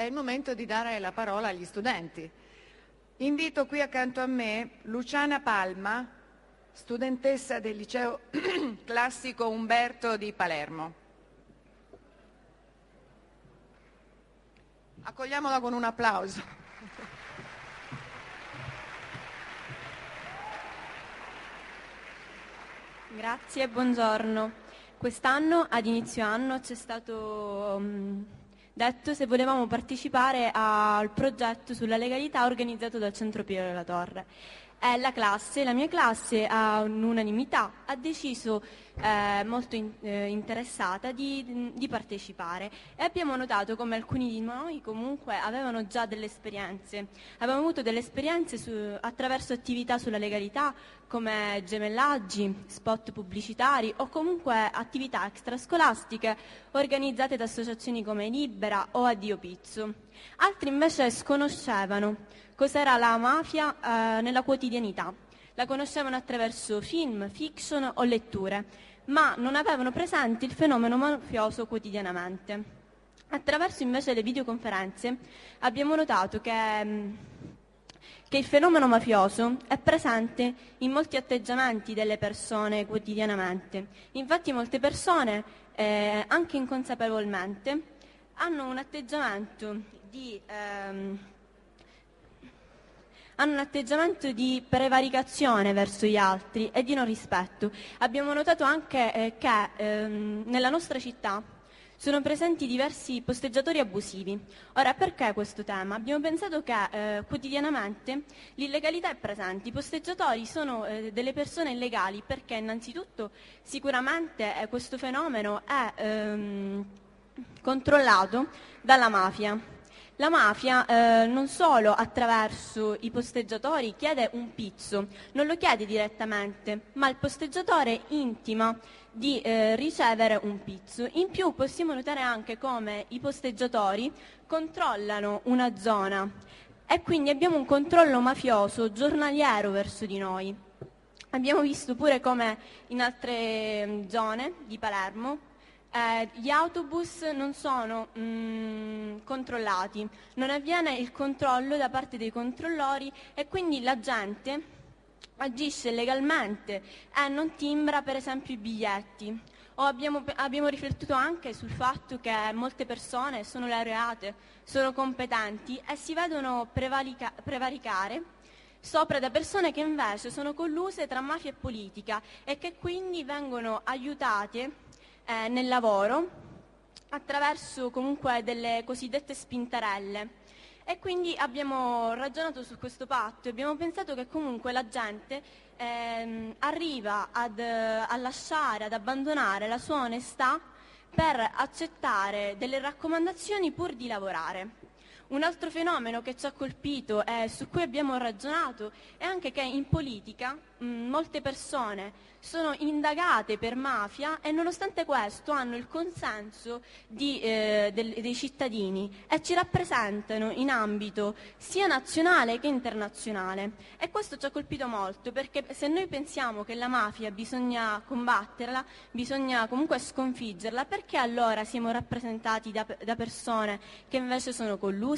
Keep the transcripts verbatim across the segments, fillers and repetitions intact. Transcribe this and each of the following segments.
il momento di dare la parola agli studenti. Invito qui accanto a me Luciana Palma, studentessa del liceo classico Umberto di Palermo. Accogliamola con un applauso. Grazie, buongiorno. Quest'anno, ad inizio anno, ci è stato um, detto se volevamo partecipare al progetto sulla legalità organizzato dal Centro Pio della Torre. E la classe, la mia classe, all'unanimità ha deciso, eh, molto in, eh, interessata, di, di partecipare, e abbiamo notato come alcuni di noi comunque avevano già delle esperienze, avevano avuto delle esperienze su, attraverso attività sulla legalità come gemellaggi, spot pubblicitari o comunque attività extrascolastiche organizzate da associazioni come Libera o Addio Pizzo. Altri invece sconoscevano cos'era la mafia eh, nella quotidianità. La conoscevano attraverso film, fiction o letture, ma non avevano presente il fenomeno mafioso quotidianamente. Attraverso invece le videoconferenze abbiamo notato che, che il fenomeno mafioso è presente in molti atteggiamenti delle persone quotidianamente. Infatti molte persone, eh, anche inconsapevolmente, hanno un atteggiamento di... Ehm, hanno un atteggiamento di prevaricazione verso gli altri e di non rispetto. Abbiamo notato anche eh, che ehm, nella nostra città sono presenti diversi posteggiatori abusivi. Ora, perché questo tema? Abbiamo pensato che eh, quotidianamente l'illegalità è presente. I posteggiatori sono eh, delle persone illegali perché innanzitutto sicuramente eh, questo fenomeno è ehm, controllato dalla mafia. La mafia eh, non solo attraverso i posteggiatori chiede un pizzo, non lo chiede direttamente, ma il posteggiatore intima di eh, ricevere un pizzo. In più possiamo notare anche come i posteggiatori controllano una zona e quindi abbiamo un controllo mafioso giornaliero verso di noi. Abbiamo visto pure come in altre zone di Palermo Eh, gli autobus non sono mh, controllati, non avviene il controllo da parte dei controllori e quindi la gente agisce legalmente e non timbra per esempio i biglietti. O abbiamo, abbiamo riflettuto anche sul fatto che molte persone sono laureate, sono competenti e si vedono prevarica, prevaricare sopra da persone che invece sono colluse tra mafia e politica e che quindi vengono aiutate Eh, nel lavoro attraverso comunque delle cosiddette spintarelle. E quindi abbiamo ragionato su questo patto e abbiamo pensato che comunque la gente ehm, arriva ad, a lasciare, ad abbandonare la sua onestà per accettare delle raccomandazioni pur di lavorare. Un altro fenomeno che ci ha colpito e su cui abbiamo ragionato è anche che in politica mh, molte persone sono indagate per mafia e nonostante questo hanno il consenso di, eh, del, dei cittadini e ci rappresentano in ambito sia nazionale che internazionale. E questo ci ha colpito molto perché se noi pensiamo che la mafia bisogna combatterla, bisogna comunque sconfiggerla, perché allora siamo rappresentati da, da persone che invece sono colluse?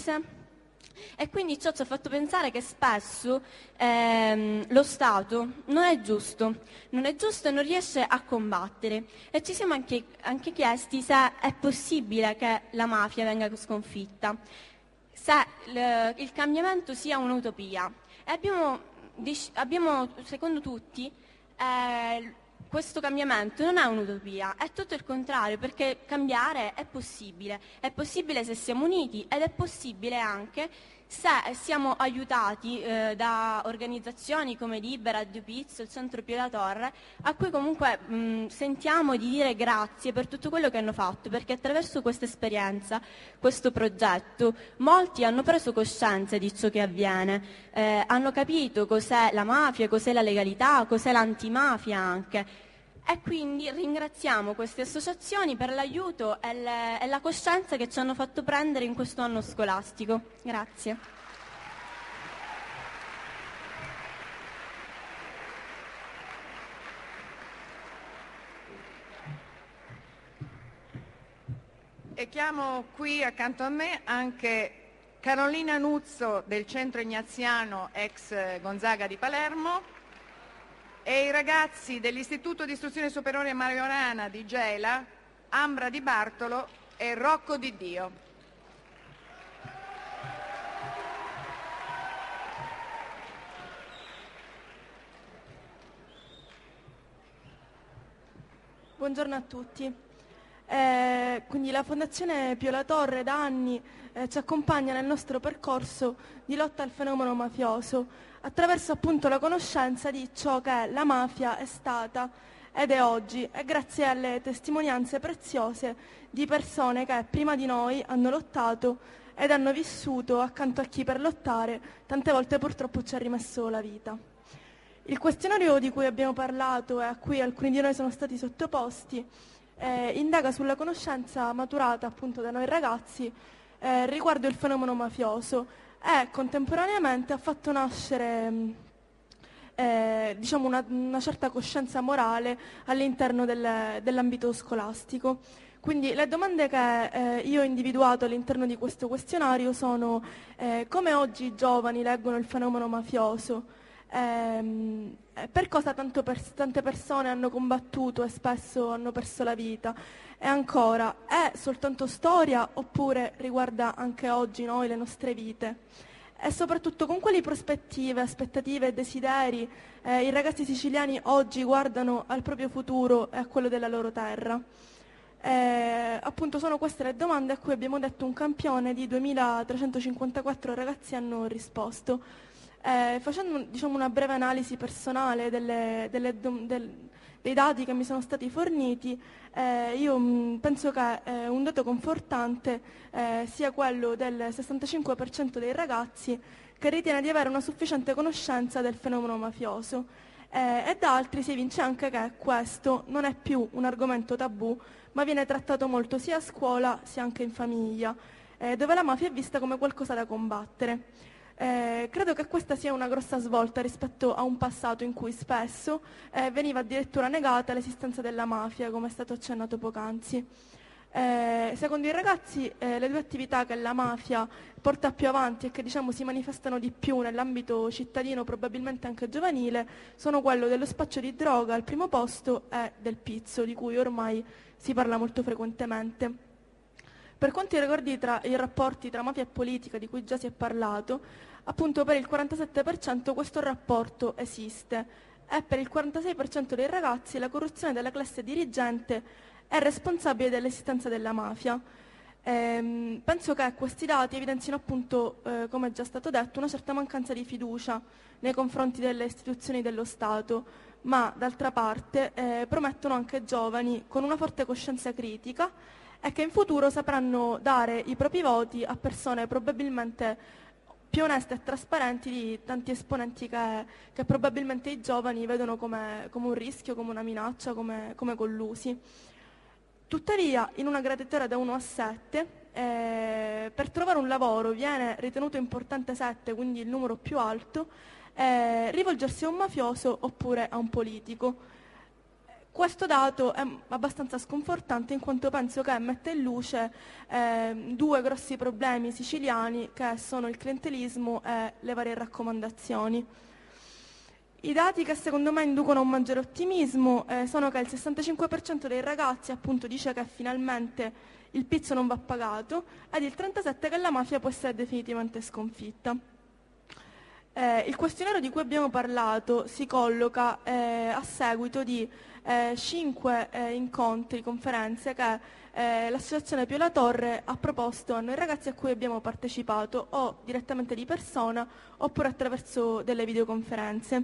E quindi ciò ci ha fatto pensare che spesso ehm, lo Stato non è giusto, non è giusto e non riesce a combattere. E ci siamo anche, anche chiesti se è possibile che la mafia venga sconfitta, se l- il cambiamento sia un'utopia. E abbiamo, abbiamo secondo tutti, eh, questo cambiamento non è un'utopia, è tutto il contrario, perché cambiare è possibile, è possibile se siamo uniti ed è possibile anche se siamo aiutati eh, da organizzazioni come Libera, Addio Pizzo, il Centro Pio della Torre, a cui comunque mh, sentiamo di dire grazie per tutto quello che hanno fatto, perché attraverso questa esperienza, questo progetto, molti hanno preso coscienza di ciò che avviene, eh, hanno capito cos'è la mafia, cos'è la legalità, cos'è l'antimafia anche. E quindi ringraziamo queste associazioni per l'aiuto e, le, e la coscienza che ci hanno fatto prendere in questo anno scolastico. Grazie. E e chiamo qui accanto a me anche Carolina Nuzzo del Centro Ignaziano ex Gonzaga di Palermo e i ragazzi dell'Istituto di Istruzione Superiore Mariorana di Gela, Ambra Di Bartolo e Rocco Di Dio. Buongiorno a tutti. Eh, quindi la Fondazione Pio La Torre da anni eh, ci accompagna nel nostro percorso di lotta al fenomeno mafioso attraverso appunto la conoscenza di ciò che la mafia è stata ed è oggi e grazie alle testimonianze preziose di persone che prima di noi hanno lottato ed hanno vissuto accanto a chi per lottare tante volte purtroppo ci ha rimesso la vita. Il questionario di cui abbiamo parlato e a cui alcuni di noi sono stati sottoposti eh, indaga sulla conoscenza maturata appunto da noi ragazzi eh, riguardo il fenomeno mafioso e contemporaneamente ha fatto nascere eh, diciamo una, una certa coscienza morale all'interno del, dell'ambito scolastico. Quindi le domande che eh, io ho individuato all'interno di questo questionario sono eh, come oggi i giovani leggono il fenomeno mafioso, Ehm, per cosa tanto per, tante persone hanno combattuto e spesso hanno perso la vita e ancora è soltanto storia oppure riguarda anche oggi noi, le nostre vite e soprattutto con quali prospettive, aspettative e desideri eh, i ragazzi siciliani oggi guardano al proprio futuro e a quello della loro terra. Eh, appunto sono queste le domande a cui abbiamo detto un campione di duemilatrecentocinquantaquattro ragazzi hanno risposto. Eh, facendo diciamo, una breve analisi personale delle, delle, del, dei dati che mi sono stati forniti, eh, io mh, penso che eh, un dato confortante eh, sia quello del sessantacinque per cento dei ragazzi che ritiene di avere una sufficiente conoscenza del fenomeno mafioso eh, e da altri si evince anche che questo non è più un argomento tabù ma viene trattato molto sia a scuola sia anche in famiglia, eh, dove la mafia è vista come qualcosa da combattere. Eh, credo che questa sia una grossa svolta rispetto a un passato in cui spesso eh, veniva addirittura negata l'esistenza della mafia, come è stato accennato poc'anzi. Eh, secondo i ragazzi eh, le due attività che la mafia porta più avanti e che diciamo si manifestano di più nell'ambito cittadino, probabilmente anche giovanile, sono quello dello spaccio di droga al primo posto e del pizzo, di cui ormai si parla molto frequentemente. Per quanto riguarda tra i rapporti tra mafia e politica, di cui già si è parlato, appunto per il quarantasette per cento questo rapporto esiste e per il quarantasei per cento dei ragazzi la corruzione della classe dirigente è responsabile dell'esistenza della mafia. Ehm, penso che questi dati evidenzino appunto, eh, come è già stato detto, una certa mancanza di fiducia nei confronti delle istituzioni dello Stato, ma d'altra parte eh, promettono anche giovani con una forte coscienza critica e che in futuro sapranno dare i propri voti a persone probabilmente più oneste e trasparenti di tanti esponenti che, che probabilmente i giovani vedono come, come un rischio, come una minaccia, come, come collusi. Tuttavia, in una graduatoria da uno a sette, eh, per trovare un lavoro viene ritenuto importante sette, quindi il numero più alto, eh, rivolgersi a un mafioso oppure a un politico. Questo dato è abbastanza sconfortante in quanto penso che mette in luce eh, due grossi problemi siciliani che sono il clientelismo e le varie raccomandazioni. I dati che secondo me inducono a un maggiore ottimismo eh, sono che il sessantacinque per cento dei ragazzi appunto dice che finalmente il pizzo non va pagato ed il trentasette per cento che la mafia può essere definitivamente sconfitta. Eh, il questionario di cui abbiamo parlato si colloca eh, a seguito di eh, cinque eh, incontri, conferenze che eh, l'Associazione Pio La Torre ha proposto a noi ragazzi a cui abbiamo partecipato o direttamente di persona oppure attraverso delle videoconferenze.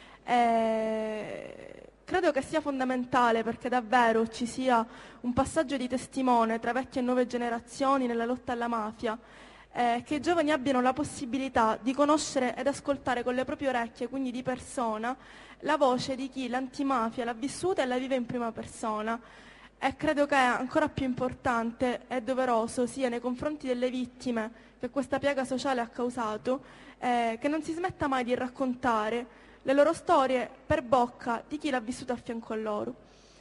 Eh, credo che sia fondamentale perché davvero ci sia un passaggio di testimone tra vecchie e nuove generazioni nella lotta alla mafia, Eh, che i giovani abbiano la possibilità di conoscere ed ascoltare con le proprie orecchie, quindi di persona, la voce di chi l'antimafia l'ha vissuta e la vive in prima persona. E credo che ancora più importante e doveroso sia nei confronti delle vittime che questa piaga sociale ha causato, eh, che non si smetta mai di raccontare le loro storie per bocca di chi l'ha vissuta a fianco a loro.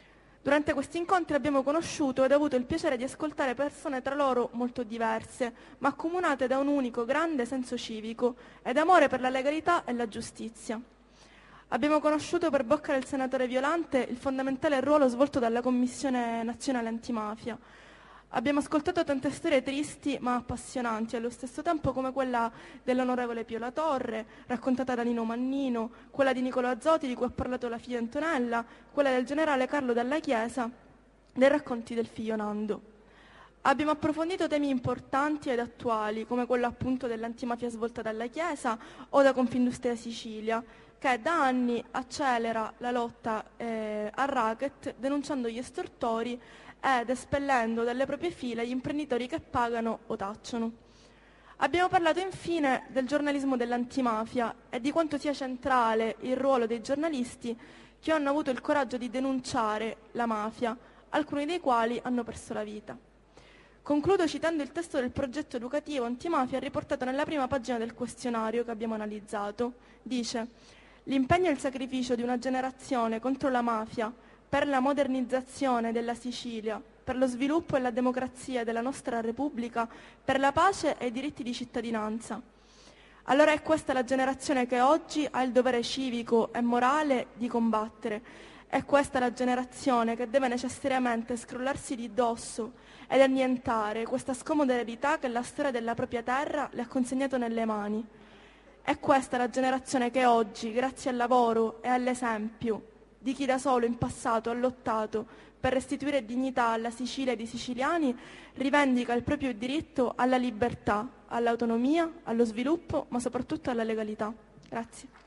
Durante questi incontri abbiamo conosciuto ed avuto il piacere di ascoltare persone tra loro molto diverse, ma accomunate da un unico grande senso civico ed amore per la legalità e la giustizia. Abbiamo conosciuto per bocca del senatore Violante il fondamentale ruolo svolto dalla Commissione Nazionale Antimafia. Abbiamo ascoltato tante storie tristi ma appassionanti allo stesso tempo, come quella dell'onorevole Pio La Torre, raccontata da Nino Mannino, quella di Nicolò Azzotti di cui ha parlato la figlia Antonella, quella del generale Carlo Dalla Chiesa, dei racconti del figlio Nando. Abbiamo approfondito temi importanti ed attuali, come quello appunto dell'antimafia svolta dalla Chiesa o da Confindustria Sicilia, che da anni accelera la lotta eh, al racket, denunciando gli estortori ed espellendo dalle proprie file gli imprenditori che pagano o tacciono. Abbiamo parlato infine del giornalismo dell'antimafia e di quanto sia centrale il ruolo dei giornalisti che hanno avuto il coraggio di denunciare la mafia, alcuni dei quali hanno perso la vita. Concludo citando il testo del progetto educativo antimafia riportato nella prima pagina del questionario che abbiamo analizzato. Dice: l'impegno e il sacrificio di una generazione contro la mafia, per la modernizzazione della Sicilia, per lo sviluppo e la democrazia della nostra Repubblica, per la pace e i diritti di cittadinanza. Allora è questa la generazione che oggi ha il dovere civico e morale di combattere. È questa la generazione che deve necessariamente scrollarsi di dosso ed annientare questa scomoda eredità che la storia della propria terra le ha consegnato nelle mani. È questa la generazione che oggi, grazie al lavoro e all'esempio di chi da solo in passato ha lottato per restituire dignità alla Sicilia e ai siciliani, rivendica il proprio diritto alla libertà, all'autonomia, allo sviluppo, ma soprattutto alla legalità. Grazie.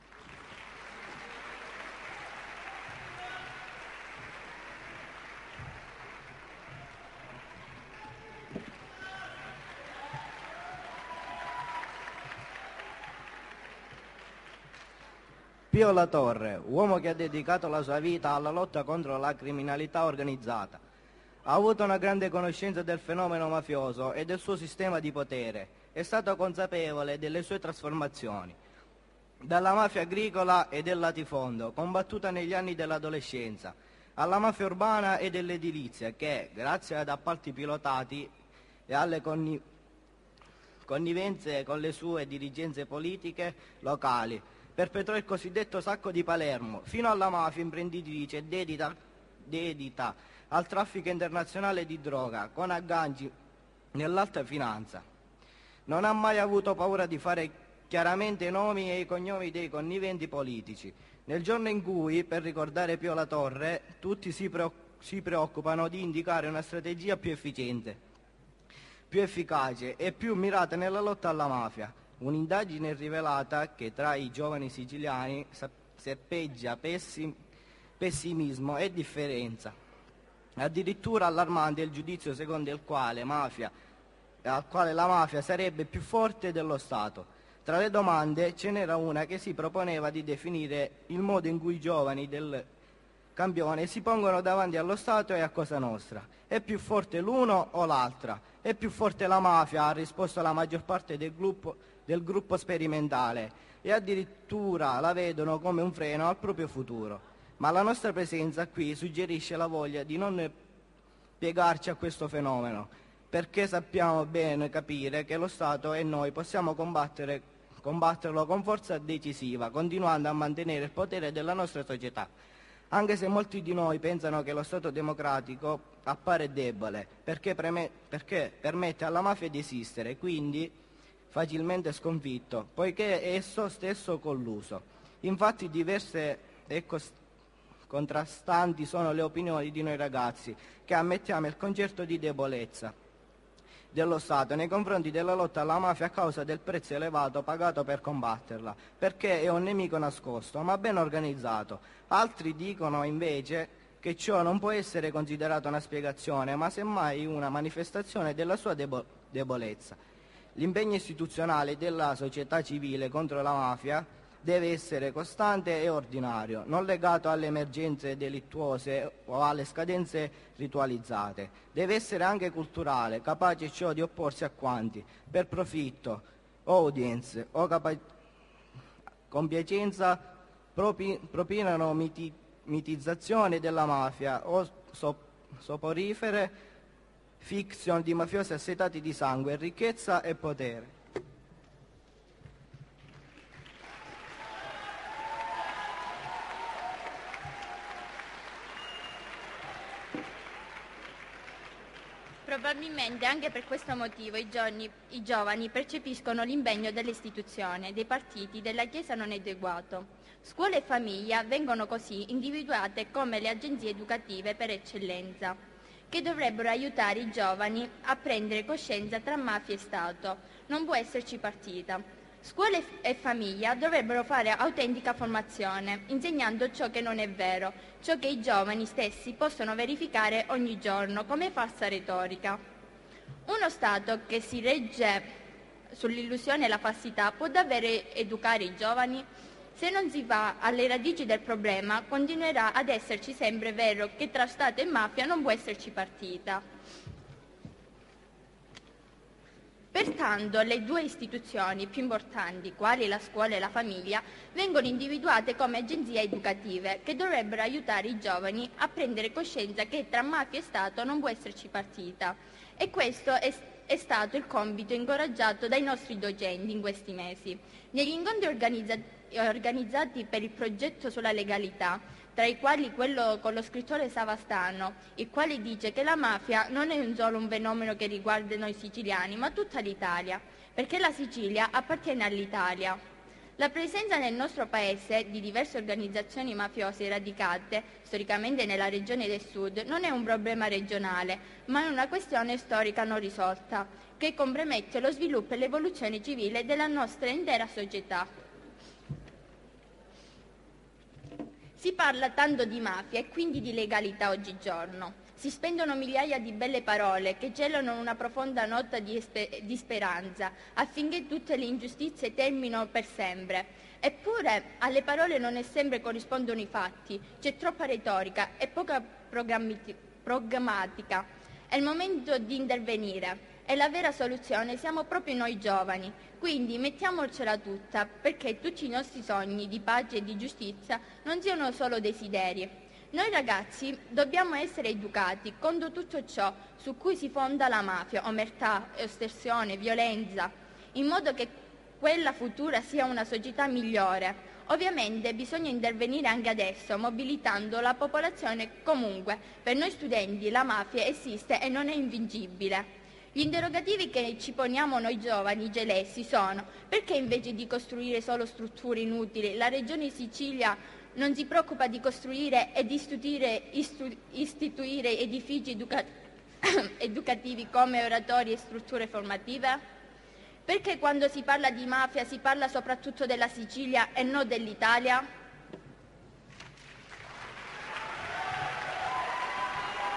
Pio La Torre, uomo che ha dedicato la sua vita alla lotta contro la criminalità organizzata, ha avuto una grande conoscenza del fenomeno mafioso e del suo sistema di potere, è stato consapevole delle sue trasformazioni, dalla mafia agricola e del latifondo, combattuta negli anni dell'adolescenza, alla mafia urbana e dell'edilizia che, grazie ad appalti pilotati e alle conniv- connivenze con le sue dirigenze politiche locali, perpetrò il cosiddetto sacco di Palermo, fino alla mafia imprenditrice dedita, dedita al traffico internazionale di droga, con agganci nell'alta finanza. Non ha mai avuto paura di fare chiaramente i nomi e i cognomi dei conniventi politici. Nel giorno in cui, per ricordare Pio La Torre, tutti si, pre- si preoccupano di indicare una strategia più efficiente, più efficace e più mirata nella lotta alla mafia. Un'indagine rivelata che tra i giovani siciliani serpeggia pessim- pessimismo e differenza. Addirittura allarmante il giudizio secondo il quale, mafia, al quale la mafia sarebbe più forte dello Stato. Tra le domande ce n'era una che si proponeva di definire il modo in cui i giovani del campione si pongono davanti allo Stato e a Cosa Nostra. È più forte l'uno o l'altra? È più forte la mafia, ha risposto la maggior parte del gruppo del gruppo sperimentale, e addirittura la vedono come un freno al proprio futuro. Ma la nostra presenza qui suggerisce la voglia di non piegarci a questo fenomeno, perché sappiamo bene capire che lo Stato e noi possiamo combattere, combatterlo con forza decisiva, continuando a mantenere il potere della nostra società. Anche se molti di noi pensano che lo Stato democratico appare debole, perché, preme- perché permette alla mafia di esistere, quindi facilmente sconfitto, poiché è esso stesso colluso. Infatti diverse e cost- contrastanti sono le opinioni di noi ragazzi, che ammettiamo il concetto di debolezza dello Stato nei confronti della lotta alla mafia a causa del prezzo elevato pagato per combatterla, perché è un nemico nascosto, ma ben organizzato. Altri dicono invece che ciò non può essere considerato una spiegazione, ma semmai una manifestazione della sua debo- debolezza. L'impegno istituzionale della società civile contro la mafia deve essere costante e ordinario, non legato alle emergenze delittuose o alle scadenze ritualizzate. Deve essere anche culturale, capace ciò di opporsi a quanti, per profitto o audience o capa- compiacenza, propi- propinano miti- mitizzazione della mafia o sop- soporifere, fiction di mafiosi assetati di sangue, ricchezza e potere. Probabilmente anche per questo motivo i, giorni, i giovani percepiscono l'impegno dell'istituzione, dei partiti, della Chiesa non adeguato. Scuola e famiglia vengono così individuate come le agenzie educative per eccellenza, che dovrebbero aiutare i giovani a prendere coscienza tra mafia e Stato. Non può esserci partita. Scuole e famiglia dovrebbero fare autentica formazione, insegnando ciò che non è vero, ciò che i giovani stessi possono verificare ogni giorno come falsa retorica. Uno Stato che si regge sull'illusione e la falsità può davvero educare i giovani? Se non si va alle radici del problema, continuerà ad esserci sempre vero che tra Stato e mafia non può esserci partita. Pertanto le due istituzioni più importanti, quali la scuola e la famiglia, vengono individuate come agenzie educative che dovrebbero aiutare i giovani a prendere coscienza che tra mafia e Stato non può esserci partita. E questo è, è stato il compito incoraggiato dai nostri docenti in questi mesi. Negli incontri organizzati, organizzati per il progetto sulla legalità, tra i quali quello con lo scrittore Savastano, il quale dice che la mafia non è un solo un fenomeno che riguarda noi siciliani, ma tutta l'Italia, perché la Sicilia appartiene all'Italia. La presenza nel nostro paese di diverse organizzazioni mafiose radicate storicamente nella regione del Sud non è un problema regionale, ma è una questione storica non risolta, che compromette lo sviluppo e l'evoluzione civile della nostra intera società. Si parla tanto di mafia e quindi di legalità oggigiorno. Si spendono migliaia di belle parole che celano una profonda nota di, esper- di speranza affinché tutte le ingiustizie terminino per sempre. Eppure alle parole non è sempre corrispondono i fatti, c'è troppa retorica e poca programmi- programmatica. È il momento di intervenire. E la vera soluzione siamo proprio noi giovani, quindi mettiamocela tutta perché tutti i nostri sogni di pace e di giustizia non siano solo desideri. Noi ragazzi dobbiamo essere educati contro tutto ciò su cui si fonda la mafia, omertà, estorsione, violenza, in modo che quella futura sia una società migliore. Ovviamente bisogna intervenire anche adesso, mobilitando la popolazione. Comunque, per noi studenti la mafia esiste e non è invincibile. Gli interrogativi che ci poniamo noi giovani gelessi sono: perché invece di costruire solo strutture inutili, la Regione Sicilia non si preoccupa di costruire e di istituire, istu, istituire edifici educa, educativi come oratori e strutture formative? Perché quando si parla di mafia si parla soprattutto della Sicilia e non dell'Italia?